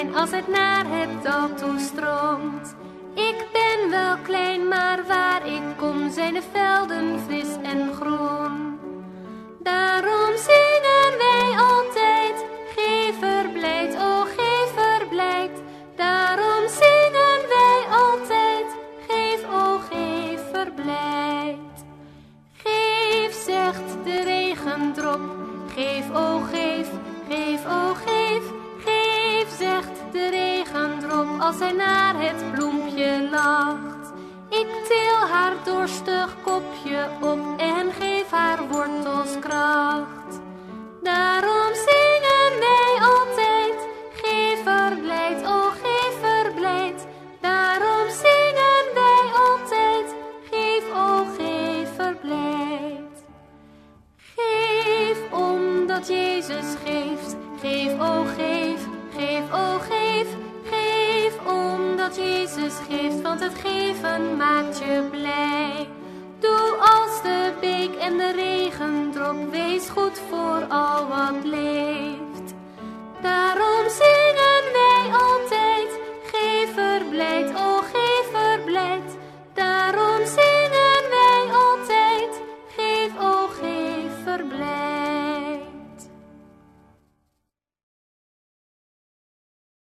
zijn als het naar het dal toestroomt. Ik ben wel klein, maar waar ik kom zijn de velden fris en groen. Daarom zingen wij altijd, geef verblijd, o geef verblijd. Daarom zingen wij altijd, geef, o geef verblijd. Geef, zegt de regendrop, geef, o geef, geef, o geef. Geef, zegt de regendrop, als hij naar het bloempje lacht. Ik til haar dorstig kopje op en geef haar wortels kracht. Daarom zingen wij altijd, geef verblijd, o geef verblijd. Daarom zingen wij altijd, geef, o geef verblijd. Geef omdat Jezus geeft, geef, o geef, geef, o geef. Geef omdat Jezus geeft, want het geven maakt je blij. Doe als de beek en de regendrop, wees goed voor al wat leeft.